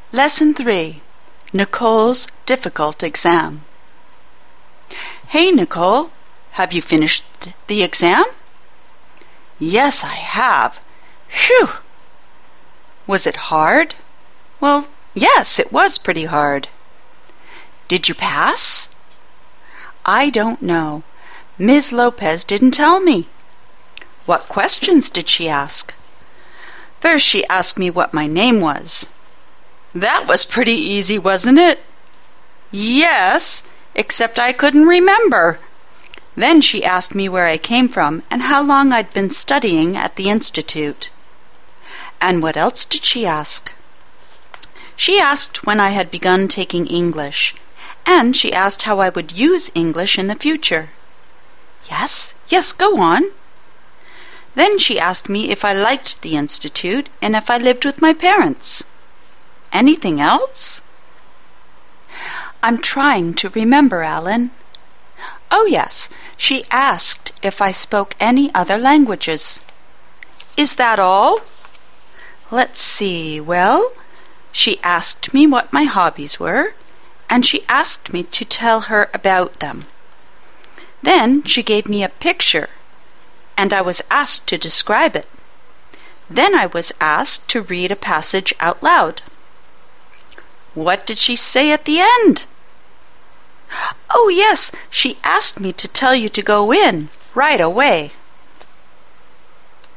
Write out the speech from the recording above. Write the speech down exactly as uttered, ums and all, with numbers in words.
Lesson three. Nicole's Difficult Exam. Hey, Nicole, have you finished the exam? Yes, I have. Phew! Was it hard? Well, yes, it was pretty hard. Did you pass? I don't know. Miz Lopez didn't tell me. What questions did she ask? First, she asked me what my name was. That was pretty easy, wasn't it? Yes, except I couldn't remember. Then she asked me where I came from and how long I'd been studying at the Institute. And what else did she ask? She asked when I had begun taking English, and she asked how I would use English in the future. Yes, yes, go on. Then she asked me if I liked the Institute and if I lived with my parents. Anything else? I'm trying to remember, Alan. Oh, yes, she asked if I spoke any other languages. Is that all? Let's see, well, she asked me what my hobbies were, and she asked me to tell her about them. Then she gave me a picture, and I was asked to describe it. Then I was asked to read a passage out loud. What did she say at the end? Oh, yes, she asked me to tell you to go in right away.